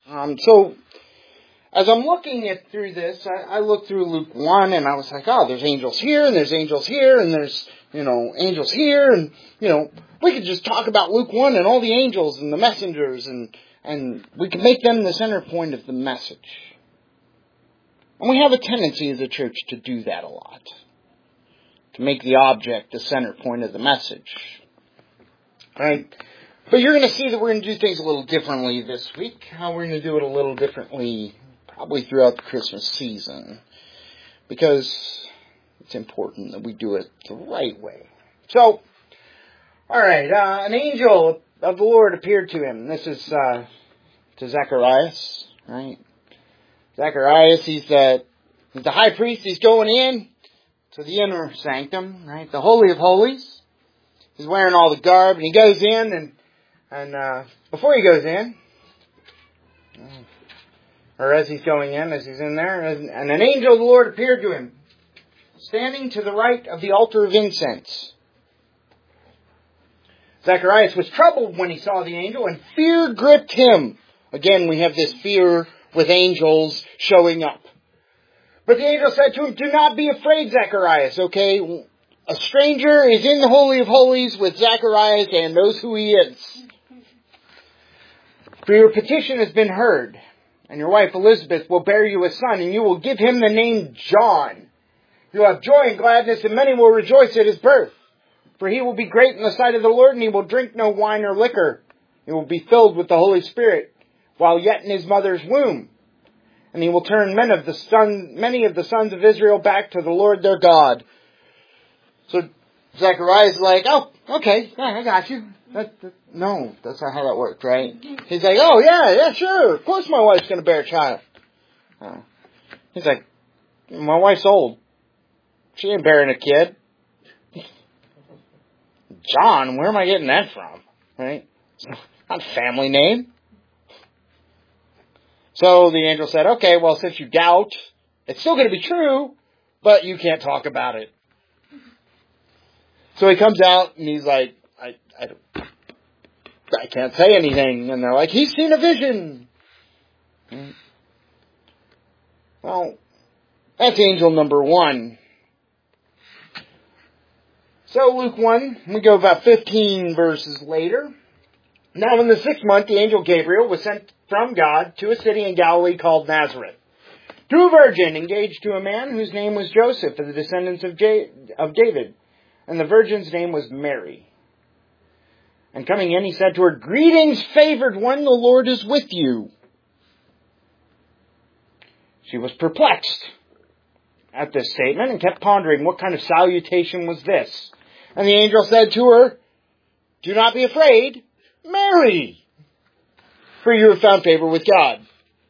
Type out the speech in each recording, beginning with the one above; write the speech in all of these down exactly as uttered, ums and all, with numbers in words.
Um, so, as I'm looking at through this, I, I looked through Luke one, and I was like, oh, there's angels here, and there's angels here, and there's, you know, angels here, and, you know, we could just talk about Luke one and all the angels and the messengers, and, and we could make them the center point of the message. And we have a tendency as a church to do that a lot. To make the object the center point of the message. Right? But you're going to see that we're going to do things a little differently this week. How we're going to do it a little differently probably throughout the Christmas season. Because it's important that we do it the right way. So, alright, uh, an angel of the Lord appeared to him. This is uh, to Zacharias, right? Zacharias, he's the, he's the high priest. He's going in to the inner sanctum, right? The Holy of Holies. He's wearing all the garb, and he goes in, and and uh, before he goes in, or as he's going in, as he's in there, and an angel of the Lord appeared to him, standing to the right of the altar of incense. Zacharias was troubled when he saw the angel, and fear gripped him. Again, we have this fear with angels showing up. But the angel said to him, do not be afraid, Zacharias, okay? A stranger is in the Holy of Holies with Zacharias and knows who he is. For your petition has been heard, and your wife Elizabeth will bear you a son, and you will give him the name John. You will have joy and gladness, and many will rejoice at his birth. For he will be great in the sight of the Lord, and he will drink no wine or liquor. He will be filled with the Holy Spirit, while yet in his mother's womb. And he will turn men of the son, many of the sons of Israel back to the Lord their God. So Zechariah is like, oh, okay, yeah, I got you. That, that, no, that's not how that works, right? He's like, oh, yeah, yeah, sure. Of course my wife's going to bear a child. Uh, he's like, my wife's old. She ain't bearing a kid. John, where am I getting that from? Right? It's not a family name. So the angel said, okay, well, since you doubt, it's still going to be true, but you can't talk about it. So he comes out and he's like, I, I, I can't say anything. And they're like, he's seen a vision. Well, that's angel number one. So Luke one, we go about fifteen verses later. Now in the sixth month, the angel Gabriel was sent from God to a city in Galilee called Nazareth, to a virgin engaged to a man whose name was Joseph, of the descendants of, J- of David. And the virgin's name was Mary. And coming in, he said to her, greetings, favored one, the Lord is with you. She was perplexed at this statement and kept pondering what kind of salutation was this. And the angel said to her, do not be afraid, Mary, for you have found favor with God.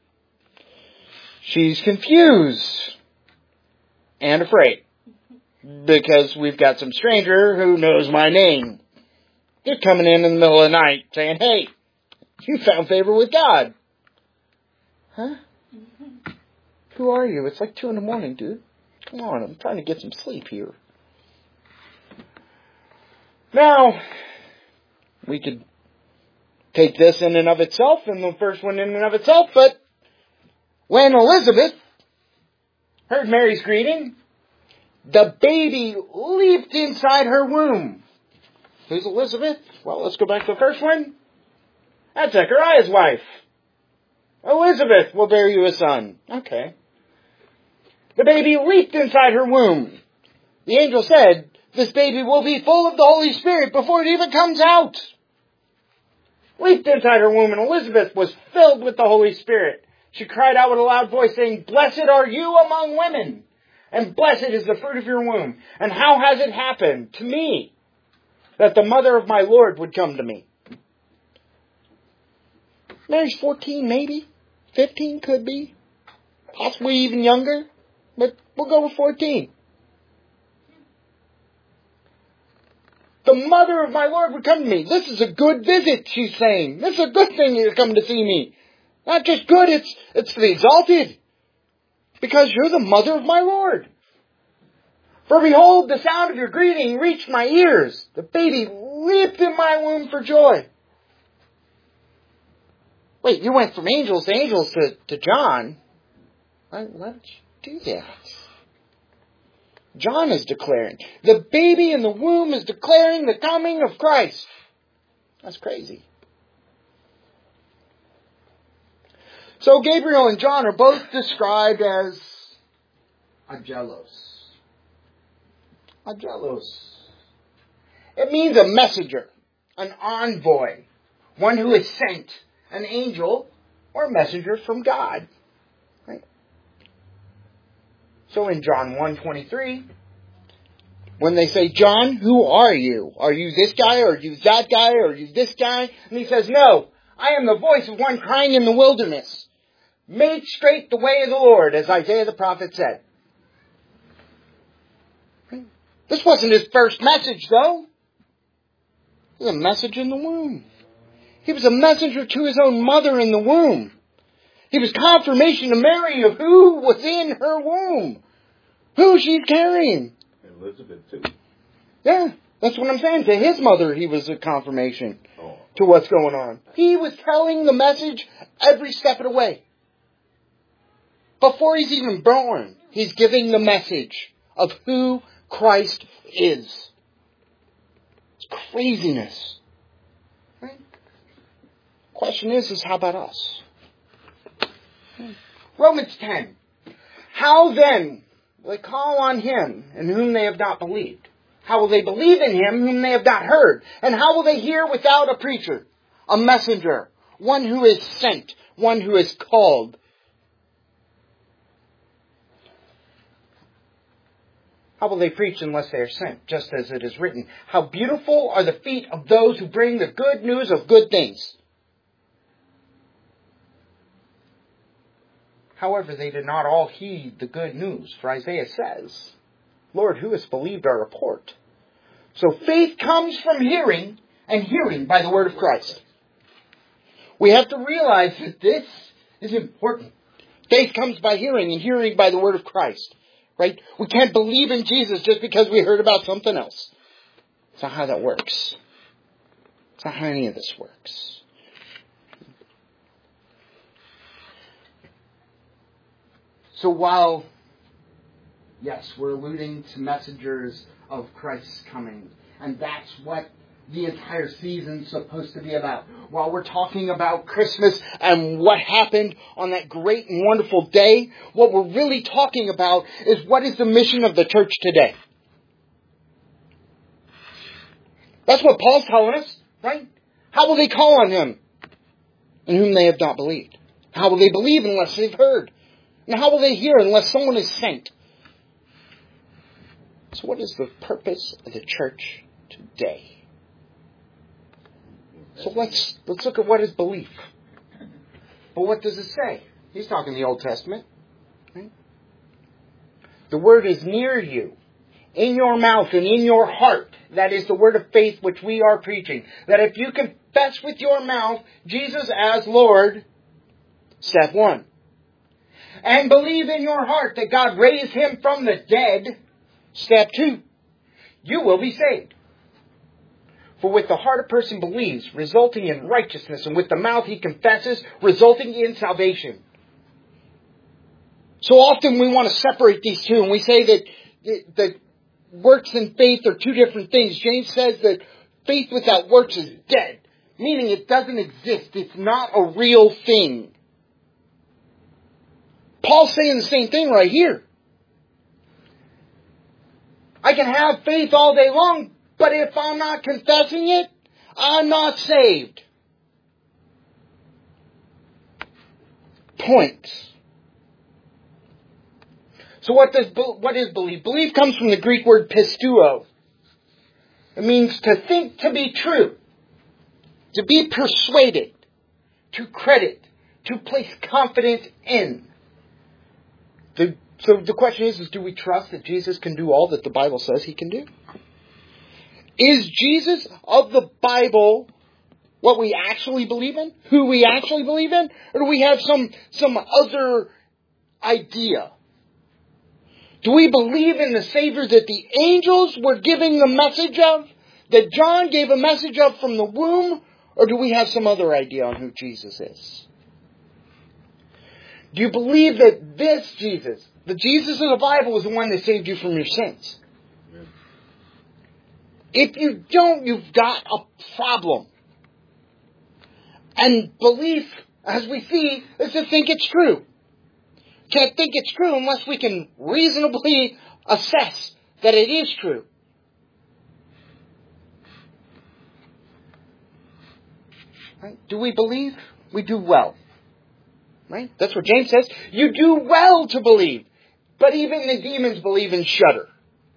She's confused and afraid, because we've got some stranger who knows my name. They're coming in in the middle of the night saying, hey, you found favor with God. Huh? Who are you? It's like two in the morning, dude. Come on, I'm trying to get some sleep here. Now, we could take this in and of itself, and the first one in and of itself, but when Elizabeth heard Mary's greeting, the baby leaped inside her womb. Who's Elizabeth? Well, let's go back to the first one. That's Zechariah's wife. Elizabeth will bear you a son. Okay. The baby leaped inside her womb. The angel said, this baby will be full of the Holy Spirit before it even comes out. Leaped inside her womb, and Elizabeth was filled with the Holy Spirit. She cried out with a loud voice, saying, blessed are you among women, and blessed is the fruit of your womb. And how has it happened to me that the mother of my Lord would come to me? Mary's fourteen, maybe. fifteen could be. Possibly even younger. But we'll go with fourteen. The mother of my Lord would come to me. This is a good visit, she's saying. This is a good thing you're coming to see me. Not just good, it's, it's the exalted. Because you're the mother of my Lord. For behold, the sound of your greeting reached my ears. The baby leaped in my womb for joy. Wait, you went from angels to angels to, to John. Why, why did you do that? John is declaring. The baby in the womb is declaring the coming of Christ. That's crazy. So Gabriel and John are both described as angelos. Angelos. It means a messenger, an envoy, one who is sent, an angel or a messenger from God. Right? So in John one twenty-three, when they say, John, who are you? Are you this guy? Or are you that guy? Or are you this guy? And he says, no, I am the voice of one crying in the wilderness. Make straight the way of the Lord, as Isaiah the prophet said. This wasn't his first message, though. It was a message in the womb. He was a messenger to his own mother in the womb. He was confirmation to Mary of who was in her womb. Who she's carrying. Elizabeth, too. Yeah, that's what I'm saying. To his mother, he was a confirmation oh. to what's going on. He was telling the message every step of the way. Before he's even born, he's giving the message of who Christ is. It's craziness. Right? Question is, is how about us? Romans ten. How then will they call on him in whom they have not believed? How will they believe in him whom they have not heard? And how will they hear without a preacher, a messenger, one who is sent, one who is called? How will they preach unless they are sent? Just as it is written, how beautiful are the feet of those who bring the good news of good things. However, they did not all heed the good news. For Isaiah says, Lord, who has believed our report? So faith comes from hearing, and hearing by the word of Christ. We have to realize that this is important. Faith comes by hearing, and hearing by the word of Christ. Right? We can't believe in Jesus just because we heard about something else. It's not how that works. It's not how any of this works. So while, yes, we're alluding to messengers of Christ's coming, and that's what the entire season's supposed to be about. While we're talking about Christmas and what happened on that great and wonderful day, what we're really talking about is what is the mission of the church today. That's what Paul's telling us, right? How will they call on him in whom they have not believed? How will they believe unless they've heard? And how will they hear unless someone is sent? So what is the purpose of the church today? So let's let's look at what is belief. But what does it say? He's talking the Old Testament. Right? The word is near you, in your mouth and in your heart. That is the word of faith which we are preaching. That if you confess with your mouth Jesus as Lord, step one. And believe in your heart that God raised him from the dead, step two. You will be saved. For with the heart a person believes, resulting in righteousness, and with the mouth he confesses, resulting in salvation. So often we want to separate these two, and we say that, that works and faith are two different things. James says that faith without works is dead, meaning it doesn't exist. It's not a real thing. Paul's saying the same thing right here. I can have faith all day long, but if I'm not confessing it, I'm not saved. Point. So what does what is belief? Belief comes from the Greek word pisteuo. It means to think to be true, to be persuaded, to credit, to place confidence in. The, so the question is, is, do we trust that Jesus can do all that the Bible says he can do? Is Jesus of the Bible what we actually believe in? Who we actually believe in? Or do we have some, some other idea? Do we believe in the Savior that the angels were giving the message of? That John gave a message of from the womb? Or do we have some other idea on who Jesus is? Do you believe that this Jesus, the Jesus of the Bible, is the one that saved you from your sins? Amen. If you don't, you've got a problem. And belief, as we see, is to think it's true. Can't think it's true unless we can reasonably assess that it is true. Right? Do we believe? We do well. Right? That's what James says. You do well to believe. But even the demons believe and shudder.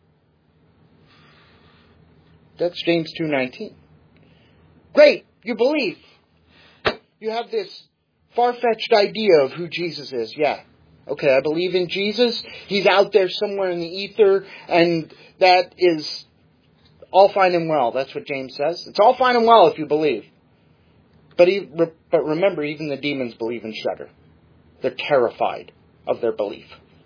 That's James two nineteen. Great, you believe. You have this far-fetched idea of who Jesus is. Yeah. Okay, I believe in Jesus. He's out there somewhere in the ether, and that is all fine and well. That's what James says. It's all fine and well if you believe. But, he, but remember, even the demons believe and shudder. They're terrified of their belief.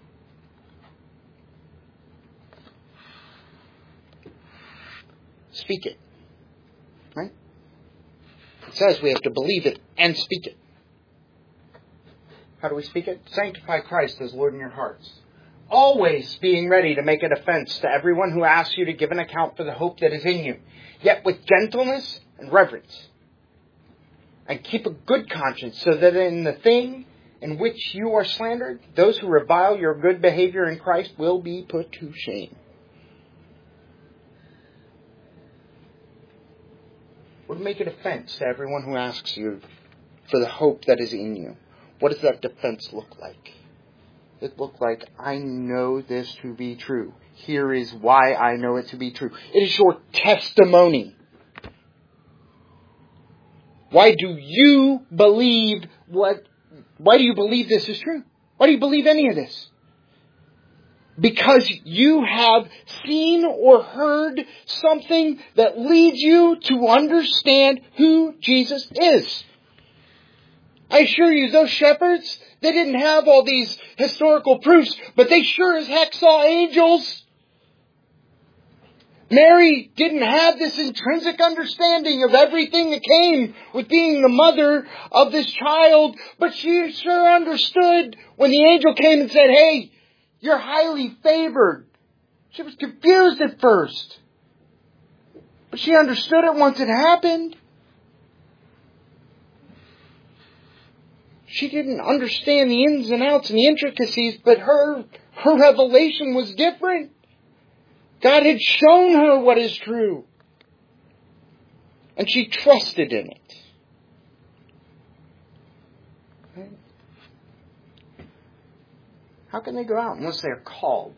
Speak it. Right? It says we have to believe it and speak it. How do we speak it? Sanctify Christ as Lord in your hearts. Always being ready to make a defense to everyone who asks you to give an account for the hope that is in you, yet with gentleness and reverence. And keep a good conscience, so that in the thing in which you are slandered, those who revile your good behavior in Christ will be put to shame. Would make a defense to everyone who asks you for the hope that is in you. What does that defense look like? It look like, I know this to be true. Here is why I know it to be true. It is your testimony. Why do you believe what, why do you believe this is true? Why do you believe any of this? Because you have seen or heard something that leads you to understand who Jesus is. I assure you, those shepherds, they didn't have all these historical proofs, but they sure as heck saw angels. Mary didn't have this intrinsic understanding of everything that came with being the mother of this child, but she sure understood when the angel came and said, hey, you're highly favored. She was confused at first, but she understood it once it happened. She didn't understand the ins and outs and the intricacies, but her, her revelation was different. God had shown her what is true. And she trusted in it. Right? How can they go out unless they are called?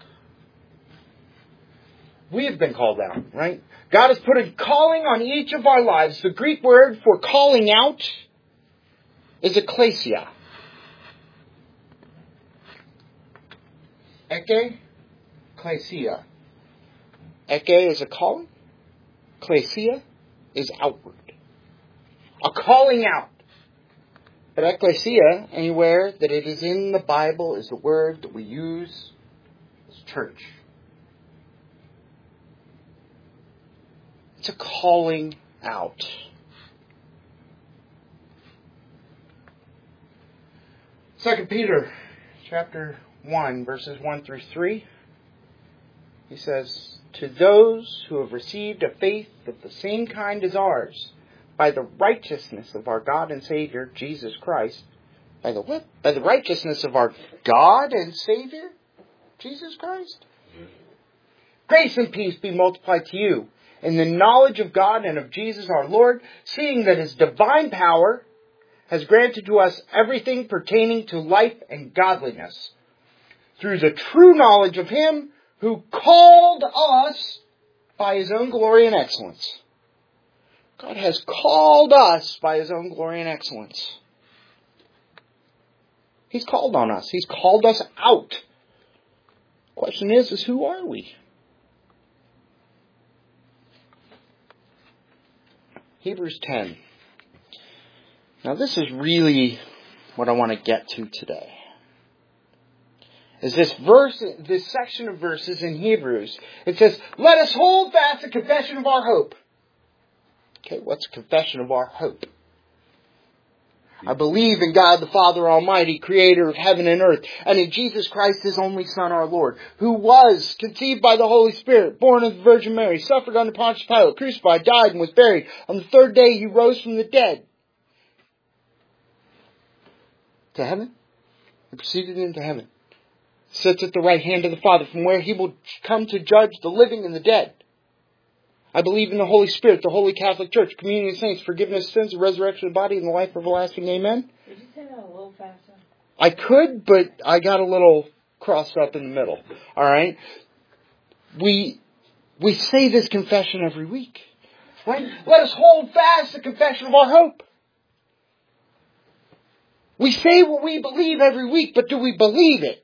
We have been called out, right? God has put a calling on each of our lives. The Greek word for calling out is ecclesia. Eke, ecclesia. Eke is a calling. Ecclesia is outward. A calling out. But ecclesia, anywhere that it is in the Bible, is the word that we use as church. It's a calling out. Second Peter chapter one, verses one through three. He says, to those who have received a faith of the same kind as ours, by the righteousness of our God and Savior, Jesus Christ. By the what? By the righteousness of our God and Savior, Jesus Christ. Mm-hmm. Grace and peace be multiplied to you in the knowledge of God and of Jesus our Lord, seeing that His divine power has granted to us everything pertaining to life and godliness, through the true knowledge of Him who called us by His own glory and excellence. God has called us by His own glory and excellence. He's called on us. He's called us out. The question is, is who are we? Hebrews ten. Now this is really what I want to get to today. Is this verse, this section of verses in Hebrews. It says, let us hold fast the confession of our hope Okay, what's a confession of our hope? I believe in God the Father Almighty, creator of heaven and earth, and in Jesus Christ, his only Son, our Lord, who was conceived by the Holy Spirit, born of the Virgin Mary, suffered under Pontius Pilate, crucified, died, and was buried. On the third day, he rose from the dead to heaven. He proceeded into heaven. Sits at the right hand of the Father, from where he will come to judge the living and the dead. I believe in the Holy Spirit, the Holy Catholic Church, communion of saints, forgiveness of sins, the resurrection of the body, and the life everlasting. Amen. Did you say that a little faster? I could, but I got a little crossed up in the middle. All right? We we say this confession every week. Right? Let us hold fast the confession of our hope. We say what we believe every week, but do we believe it?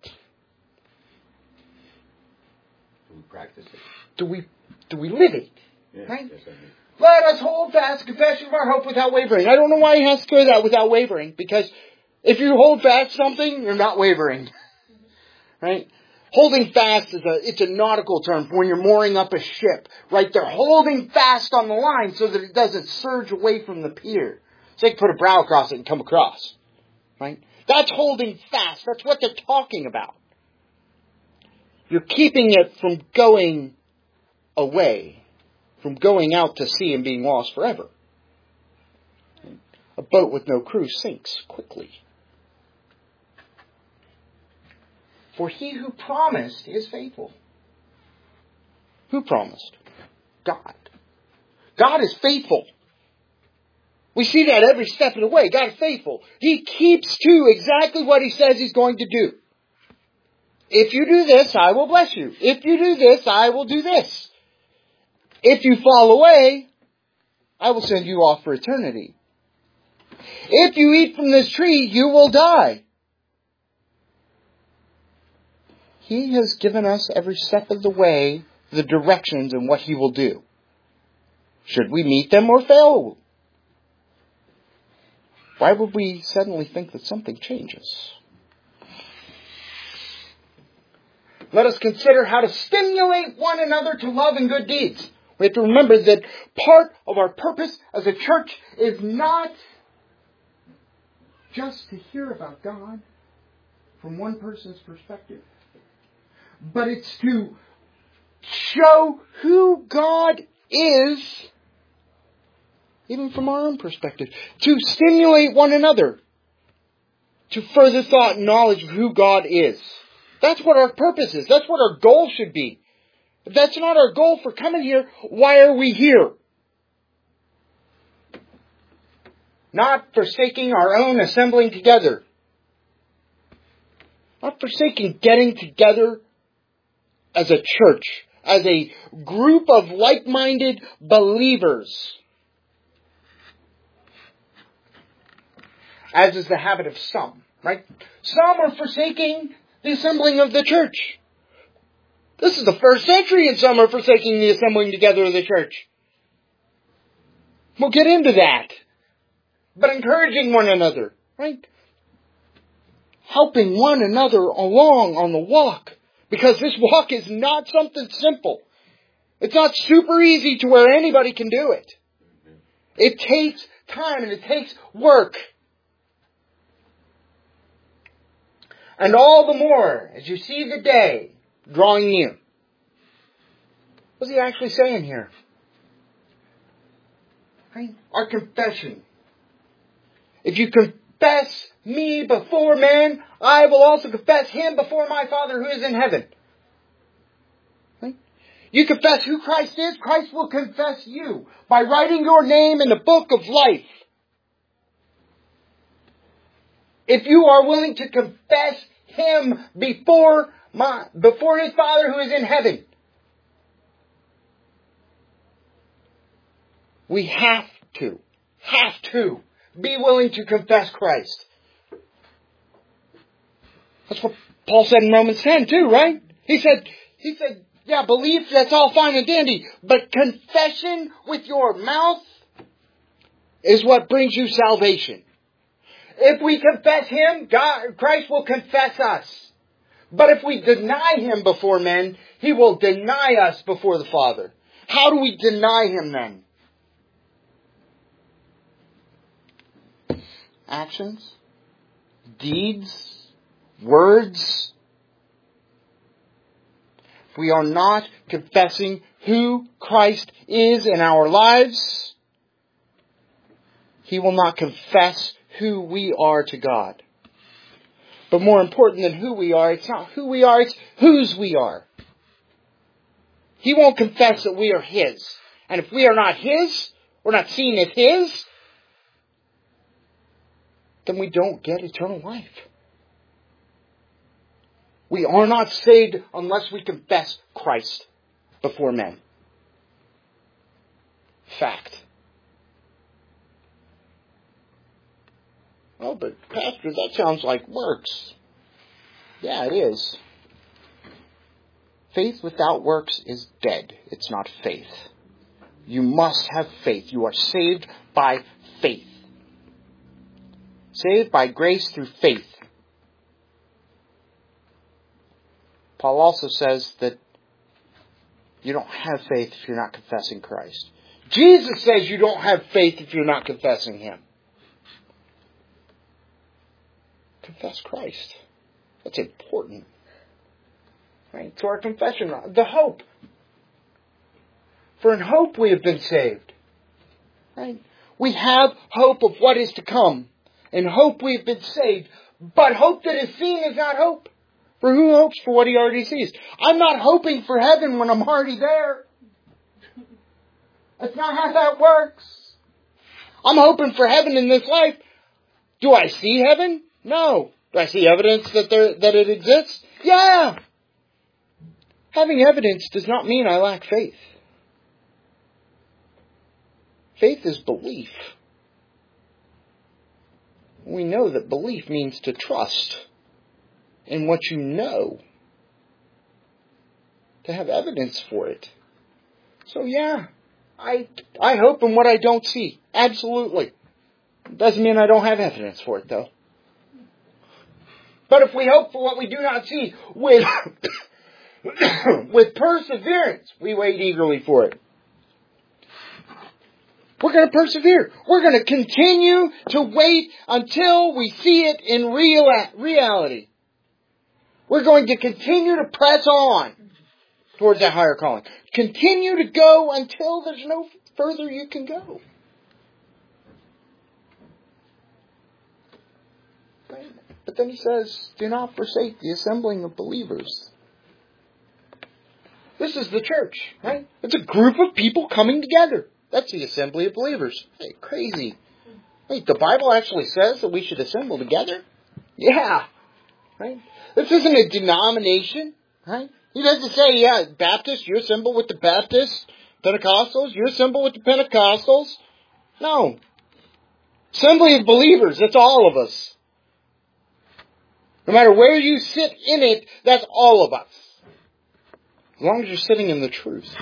Do we practice it? Do we do we live it? Yeah, right? yes, I mean. Let us hold fast the confession of our hope without wavering. I don't know why he has to go that without wavering, because if you hold fast something, you're not wavering. Right? Holding fast is a, it's a nautical term for when you're mooring up a ship. Right? They're holding fast on the line so that it doesn't surge away from the pier. So they can put a brow across it and come across. Right? That's holding fast. That's what they're talking about. You're keeping it from going away. From going out to sea and being lost forever. A boat with no crew sinks quickly. For he who promised is faithful. Who promised? God. God is faithful. We see that every step of the way. God is faithful. He keeps to exactly what he says he's going to do. If you do this, I will bless you. If you do this, I will do this. If you fall away, I will send you off for eternity. If you eat from this tree, you will die. He has given us every step of the way the directions and what he will do. Should we meet them or fail? Why would we suddenly think that something changes? Let us consider how to stimulate one another to love and good deeds. We have to remember that part of our purpose as a church is not just to hear about God from one person's perspective, but it's to show who God is, even from our own perspective, to stimulate one another to further thought and knowledge of who God is. That's what our purpose is. That's what our goal should be. If that's not our goal for coming here, why are we here? Not forsaking our own assembling together. Not forsaking getting together as a church, as a group of like-minded believers. As is the habit of some, right? Some are forsaking the assembling of the church. This is the first century and some are forsaking the assembling together of the church. We'll get into that. But encouraging one another, right? Helping one another along on the walk. Because this walk is not something simple. It's not super easy to where anybody can do it. It takes time and it takes work. And all the more as you see the day drawing near. What's he actually saying here? Right? Our confession. If you confess me before men, I will also confess him before my Father who is in heaven. Right? You confess who Christ is, Christ will confess you by writing your name in the book of life. If you are willing to confess him before my, before his Father who is in heaven. We have to, have to be willing to confess Christ. That's what Paul said in Romans ten too, right? He said, he said, yeah, belief, that's all fine and dandy, but confession with your mouth is what brings you salvation. If we confess him, God, Christ will confess us. But if we deny him before men, he will deny us before the Father. How do we deny him then? actions, deeds, words, if we are not confessing who Christ is in our lives, He will not confess who we are to God. But more important than who we are, it's not who we are, it's whose we are. He won't confess that we are His. And if we are not His, we're not seen as His, then we don't get eternal life. We are not saved unless we confess Christ before men. Fact. Oh, but Pastor, that sounds like works. Yeah, it is. Faith without works is dead. It's not faith. You must have faith. You are saved by faith. Saved by grace through faith. Paul also says that you don't have faith if you're not confessing Christ. Jesus says you don't have faith if you're not confessing Him. Confess Christ. That's important. Right? To our confession. The hope. For in hope we have been saved. Right? We have hope of what is to come. In hope we have been saved. But hope that is seen is not hope. For who hopes for what he already sees? I'm not hoping for heaven when I'm already there. That's not how that works. I'm hoping for heaven in this life. Do I see heaven? No. Do I see evidence that there that it exists? Yeah. Having evidence does not mean I lack faith. Faith is belief. We know that belief means to trust in what you know, to have evidence for it. So yeah, I I hope in what I don't see. Absolutely. Doesn't mean I don't have evidence for it though. But if we hope for what we do not see with with perseverance, we wait eagerly for it. We're going to persevere. We're going to continue to wait until we see it in real reality. We're going to continue to press on towards that higher calling. Continue to go until there's no further you can go. But then he says, do not forsake the assembling of believers. This is the church, right? It's a group of people coming together. That's the assembly of believers. Hey, crazy. Wait, the Bible actually says that we should assemble together? Yeah. Right? This isn't a denomination, right? He doesn't say, yeah, Baptists, you assemble with the Baptists. Pentecostals, you assemble with the Pentecostals. No. Assembly of believers, that's all of us. No matter where you sit in it, that's all of us. As long as you're sitting in the truth.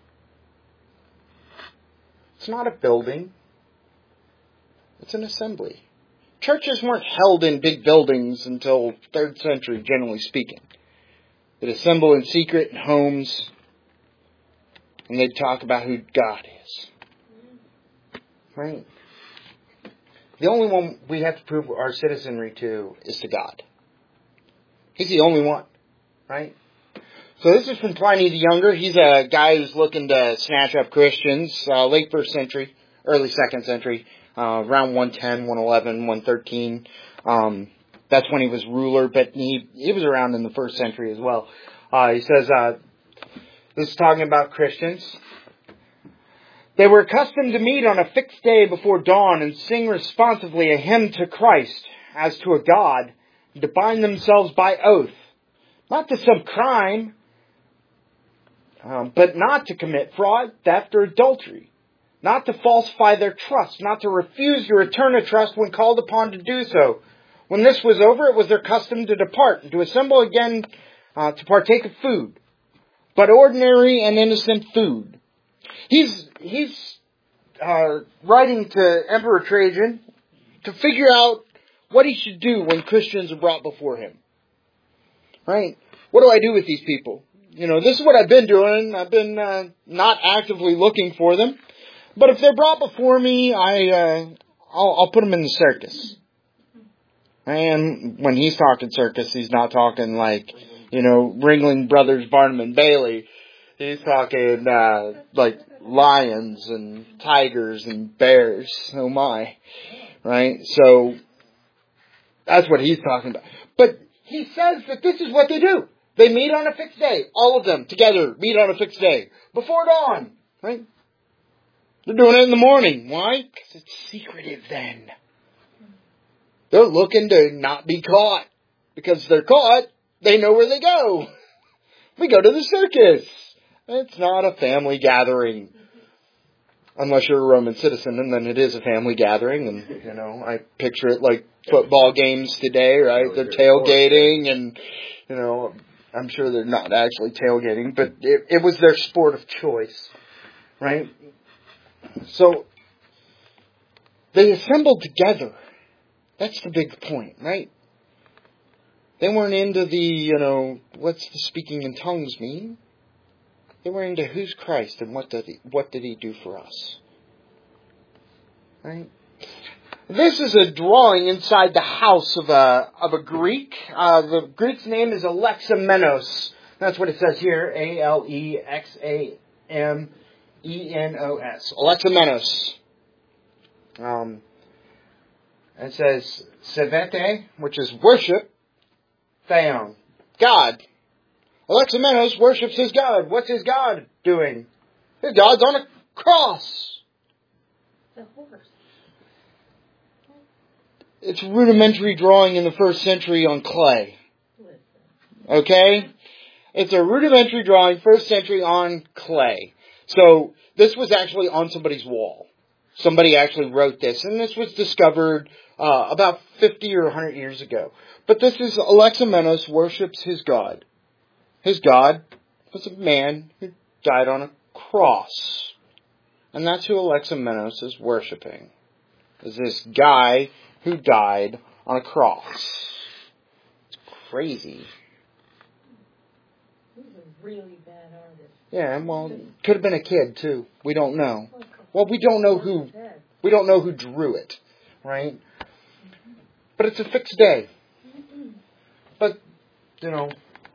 It's not a building. It's an assembly. Churches weren't held in big buildings until third century, generally speaking. They'd assemble in secret in homes, and they'd talk about who God is. Right? The only one we have to prove our citizenry to is to God. He's the only one. Right? So this is from Pliny the Younger. He's a guy who's looking to snatch up Christians, uh, late first century, early second century, uh, around one ten, one eleven, one thirteen. Um, that's when he was ruler, but he, he was around in the first century as well. Uh, he says, uh, this is talking about Christians. They were accustomed to meet on a fixed day before dawn and sing responsively a hymn to Christ as to a God, and to bind themselves by oath, not to some crime, Um, but not to commit fraud, theft, or adultery. Not to falsify their trust. Not to refuse to return a trust when called upon to do so. When this was over, it was their custom to depart and to assemble again uh, to partake of food. But ordinary and innocent food. He's, he's uh, writing to Emperor Trajan to figure out what he should do when Christians are brought before him. Right? What do I do with these people? You know, this is what I've been doing. I've been uh, not actively looking for them. But if they're brought before me, I, uh, I'll, I'll put them in the circus. And when he's talking circus, he's not talking like, you know, Ringling Brothers, Barnum and Bailey. He's talking uh, like lions and tigers and bears. Oh my. Right? So that's what he's talking about. But he says that this is what they do. They meet on a fixed day. All of them together meet on a fixed day. Before dawn. Right? They're doing it in the morning. Why? Because it's secretive then. They're looking to not be caught. Because if they're caught, they know where they go. We go to the circus. It's not a family gathering. Unless you're a Roman citizen, and then it is a family gathering. And, you know, I picture it like football games today, right? They're tailgating, and, you know, I'm sure they're not actually tailgating, but it, it was their sport of choice, right? So, they assembled together. That's the big point, right? They weren't into the, you know, what's the speaking in tongues mean? They were into who's Christ and what did he, what did he do for us? Right? This is a drawing inside the house of a of a Greek. Uh, the Greek's name is Alexamenos. That's what it says here. A L E X A M E N O S. Alexamenos. Um, it says Sevete, which is worship. Theon. God. Alexamenos worships his God. What's his God doing? His God's on a cross. The horse. It's rudimentary drawing in the first century on clay. Okay? It's a rudimentary drawing, first century on clay. So, this was actually on somebody's wall. Somebody actually wrote this, and this was discovered uh, about fifty or one hundred years ago. But this is Alexamenos worships his God. His God was a man who died on a cross. And that's who Alexamenos is worshiping. Is this guy who died on a cross. It's crazy. He's a really bad artist. Yeah, well, could have been a kid too. We don't know. Well, we don't know who we don't know who drew it, right? But it's a fixed day. But, you know,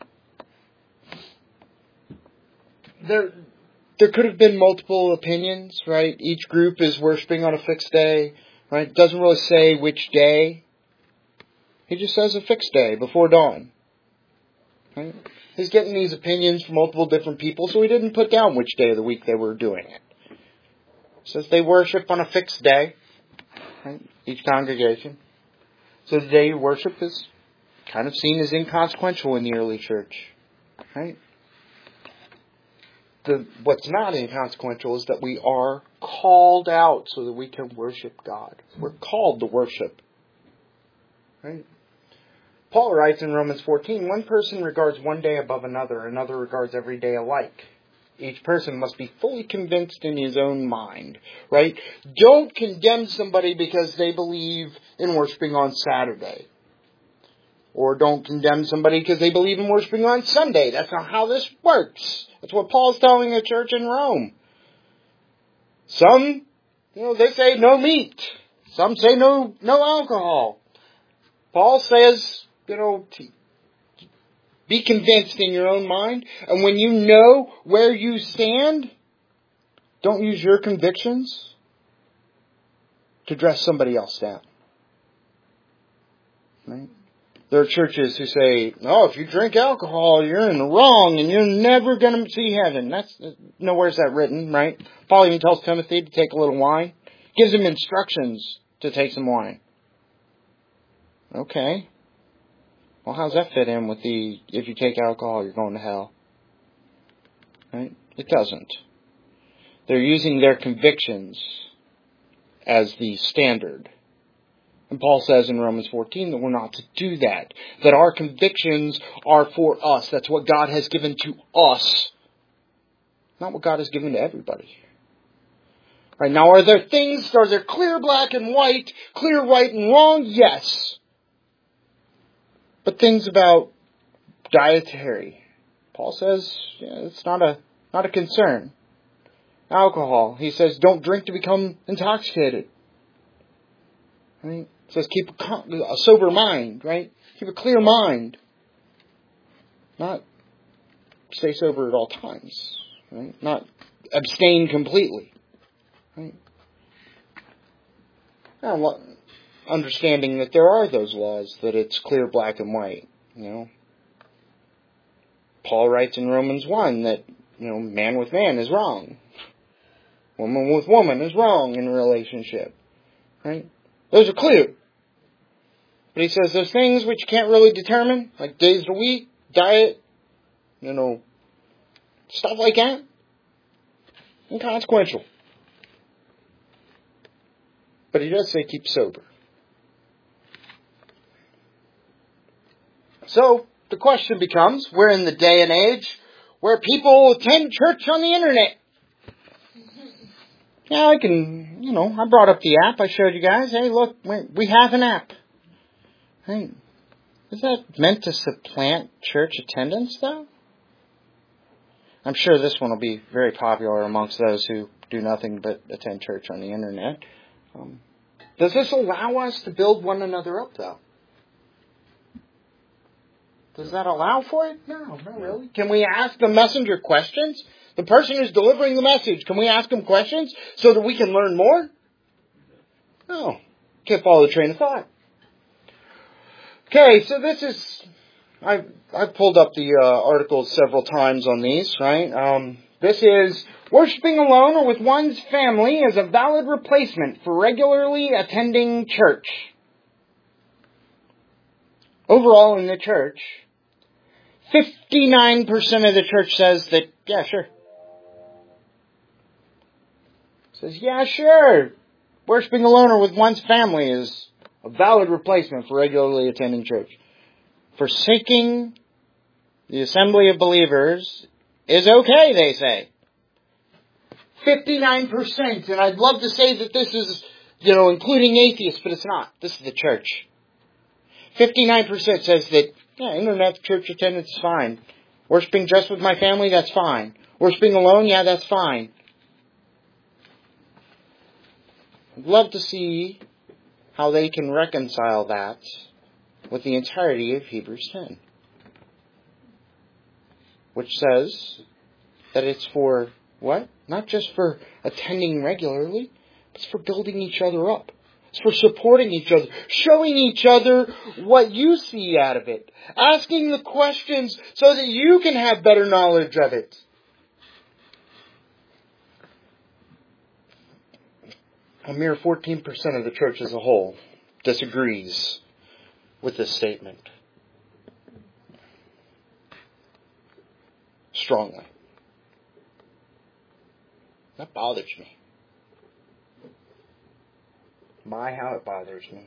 there there could have been multiple opinions, right? Each group is worshiping on a fixed day, right? It doesn't really say which day. He just says a fixed day before dawn. Right? He's getting these opinions from multiple different people, so he didn't put down which day of the week they were doing it. He says they worship on a fixed day, right? Each congregation. So the day you worship is kind of seen as inconsequential in the early church, right? The, what's not inconsequential is that we are called out so that we can worship God. We're called to worship. Right? Paul writes in Romans fourteen, one person regards one day above another, another regards every day alike. Each person must be fully convinced in his own mind. Right? Don't condemn somebody because they believe in worshiping on Saturday. Or don't condemn somebody because they believe in worshiping on Sunday. That's not how this works. That's what Paul's telling the church in Rome. Some, you know, they say no meat. Some say no no alcohol. Paul says, you know, be convinced in your own mind. And when you know where you stand, don't use your convictions to dress somebody else down. Right? There are churches who say, oh, if you drink alcohol, you're in the wrong and you're never going to see heaven. That's nowhere's that written, right? Paul even tells Timothy to take a little wine. Gives him instructions to take some wine. Okay. Well, how does that fit in with the, if you take alcohol, you're going to hell? Right? It doesn't. They're using their convictions as the standard. And Paul says in Romans fourteen that we're not to do that. That our convictions are for us. That's what God has given to us. Not what God has given to everybody. Right, now, are there things, are there clear black and white, clear right and wrong? Yes. But things about dietary. Paul says yeah, it's not a not a concern. Alcohol. He says don't drink to become intoxicated. Right? It says keep a, calm, a sober mind, right? Keep a clear mind. Not stay sober at all times, right? Not abstain completely, right? Now, understanding that there are those laws, that it's clear black and white, you know. Paul writes in Romans one that, you know, man with man is wrong. Woman with woman is wrong in a relationship, right? Those are clear. But he says those things which you can't really determine, like days of the week, diet, you know, stuff like that, inconsequential. But he does say keep sober. So, the question becomes, we're in the day and age where people attend church on the internet. Yeah, I can, you know, I brought up the app. I showed you guys. Hey, look, we have an app. Hey, is that meant to supplant church attendance, though? I'm sure this one will be very popular amongst those who do nothing but attend church on the internet. Um, does this allow us to build one another up, though? Does that allow for it? No, not really. Can we ask the messenger questions? The person who's delivering the message, can we ask them questions so that we can learn more? No. Can't follow the train of thought. Okay, so this is... I've, I've pulled up the uh, articles several times on these, right? Um, this is... Worshipping alone or with one's family is a valid replacement for regularly attending church. Overall in the church, fifty-nine percent of the church says that, yeah, sure. Says, yeah, sure. Worshipping alone or with one's family is a valid replacement for regularly attending church. Forsaking the assembly of believers is okay, they say. fifty-nine percent. And I'd love to say that this is, you know, including atheists, but it's not. This is the church. fifty-nine percent says that, yeah, internet church attendance is fine. Worshipping just with my family, that's fine. Worshipping alone, yeah, that's fine. I'd love to see how they can reconcile that with the entirety of Hebrews ten. Which says that it's for, what? Not just for attending regularly, but it's for building each other up. It's for supporting each other, showing each other what you see out of it, asking the questions so that you can have better knowledge of it. A mere fourteen percent of the church as a whole disagrees with this statement strongly. That bothers me. My, how it bothers me.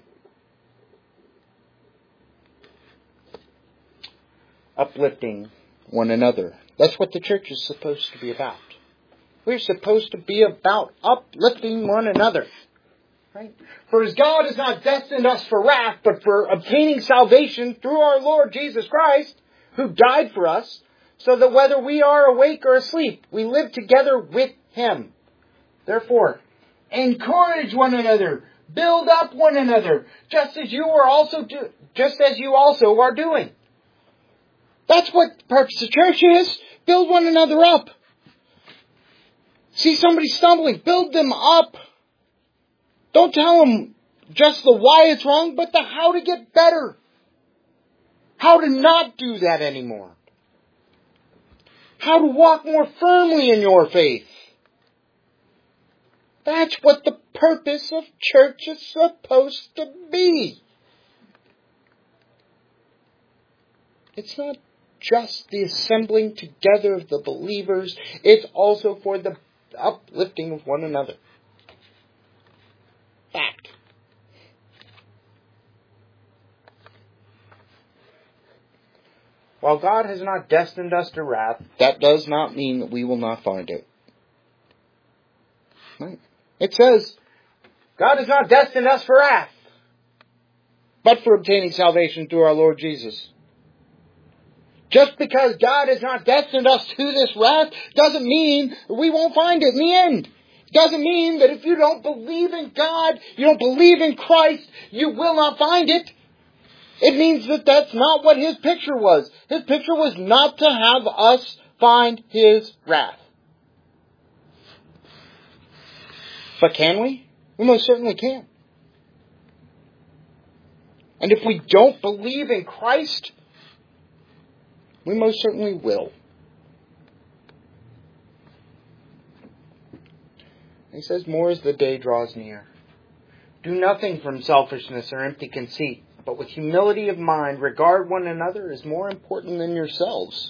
Uplifting one another. That's what the church is supposed to be about. We're supposed to be about uplifting one another. Right? For as God has not destined us for wrath, but for obtaining salvation through our Lord Jesus Christ, who died for us, so that whether we are awake or asleep, we live together with Him. Therefore, encourage one another, build up one another, just as you are also do, just as you also are doing. That's what the purpose of church is. Build one another up. See somebody stumbling, build them up. Don't tell them just the why it's wrong, but the how to get better. How to not do that anymore. How to walk more firmly in your faith. That's what the purpose of church is supposed to be. It's not just the assembling together of the believers. It's also for the uplifting of one another. Fact. While God has not destined us to wrath, that does not mean that we will not find it. Right? It says, God has not destined us for wrath, but for obtaining salvation through our Lord Jesus. Just because God has not destined us to this wrath doesn't mean we won't find it in the end. Doesn't mean that if you don't believe in God, you don't believe in Christ, you will not find it. It means that that's not what His picture was. His picture was not to have us find His wrath. But can we? We most certainly can. And if we don't believe in Christ, we most certainly will. He says, more as the day draws near. Do nothing from selfishness or empty conceit, but with humility of mind regard one another as more important than yourselves.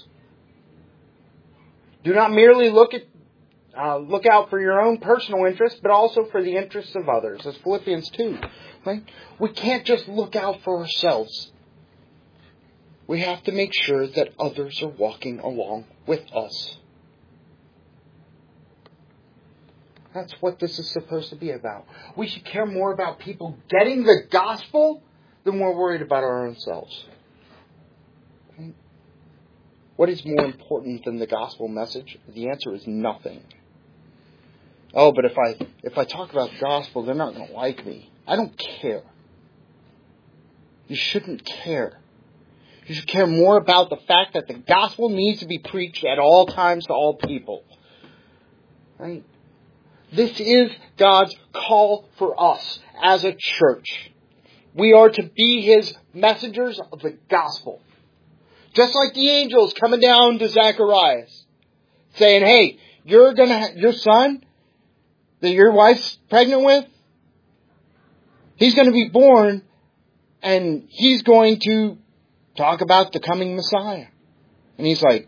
Do not merely look at uh, look out for your own personal interests, but also for the interests of others. As Philippians two. Right? We can't just look out for ourselves. We have to make sure that others are walking along with us. That's what this is supposed to be about. We should care more about people getting the gospel than we're worried about our own selves. What is more important than the gospel message? The answer is nothing. Oh, but if I if I talk about the gospel, they're not going to like me. I don't care. You shouldn't care. You should care more about the fact that the gospel needs to be preached at all times to all people. Right? This is God's call for us as a church. We are to be His messengers of the gospel. Just like the angels coming down to Zacharias, saying, "Hey, you're gonna, ha- your son that your wife's pregnant with, he's going to be born, and he's going to talk about the coming Messiah." And he's like,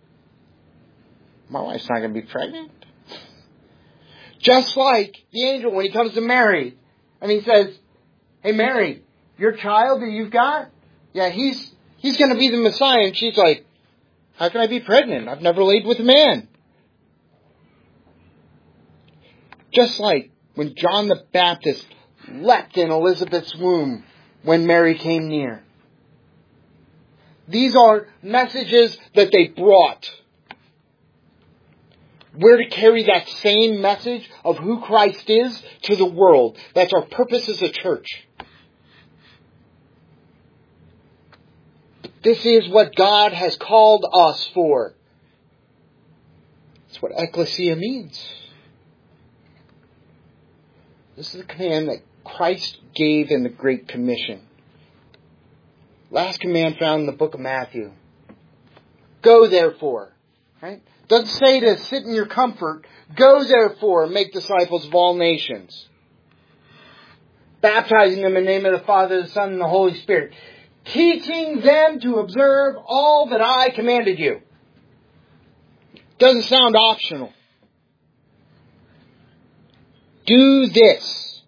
"My wife's not going to be pregnant." Just like the angel when he comes to Mary, and he says, "Hey Mary, your child that you've got, yeah, he's he's going to be the Messiah." And she's like, "How can I be pregnant? I've never laid with a man." Just like when John the Baptist leapt in Elizabeth's womb when Mary came near. These are messages that they brought. We're to carry that same message of who Christ is to the world. That's our purpose as a church. This is what God has called us for. That's what ecclesia means. This is the command that Christ gave in the Great Commission. Last command found in the book of Matthew. Go therefore. Right? Doesn't say to sit in your comfort. Go therefore and make disciples of all nations. Baptizing them in the name of the Father, the Son, and the Holy Spirit. Teaching them to observe all that I commanded you. Doesn't sound optional. Do this.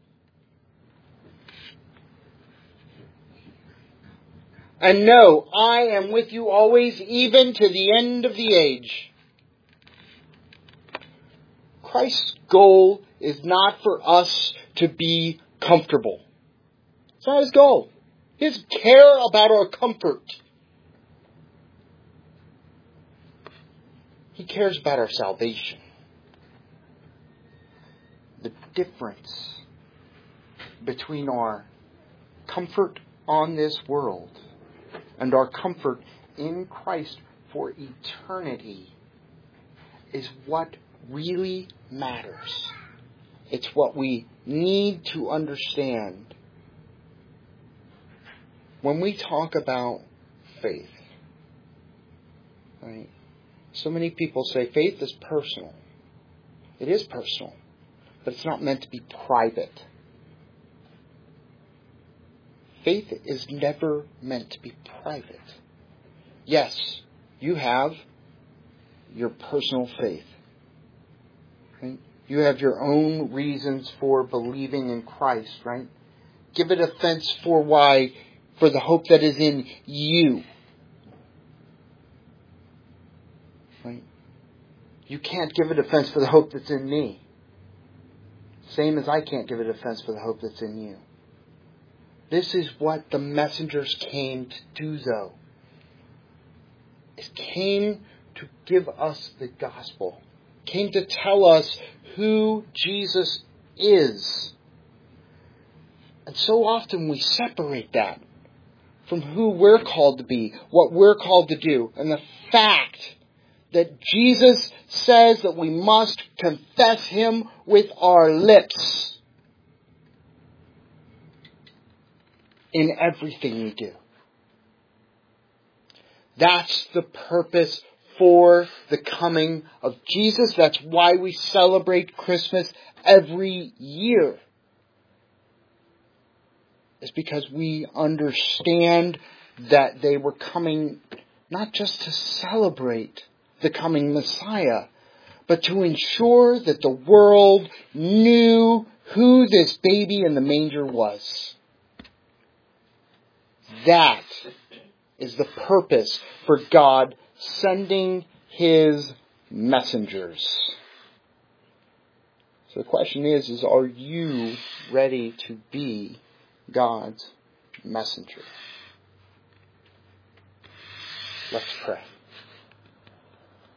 And know, I am with you always, even to the end of the age. Christ's goal is not for us to be comfortable. It's not His goal. He doesn't care about our comfort. He cares about our salvation. The difference between our comfort on this world and our comfort in Christ for eternity is what really matters. It's what we need to understand when we talk about faith. Right? So many people say faith is personal. It is personal, but it's not meant to be private. Faith is never meant to be private. Yes, you have your personal faith. Right? You have your own reasons for believing in Christ, right? Give it offense for why, for the hope that is in you. Right? You can't give it offense for the hope that's in me. Same as I can't give it offense for the hope that's in you. This is what the messengers came to do, though. It came to give us the gospel. came to tell us who Jesus is. And so often we separate that from who we're called to be, what we're called to do. And the fact that Jesus says that we must confess Him with our lips in everything we do. That's the purpose for the coming of Jesus. That's why we celebrate Christmas every year. It's because we understand that they were coming not just to celebrate the coming Messiah, but to ensure that the world knew who this baby in the manger was. That is the purpose for God sending His messengers. So the question is, is are you ready to be God's messenger? Let's pray.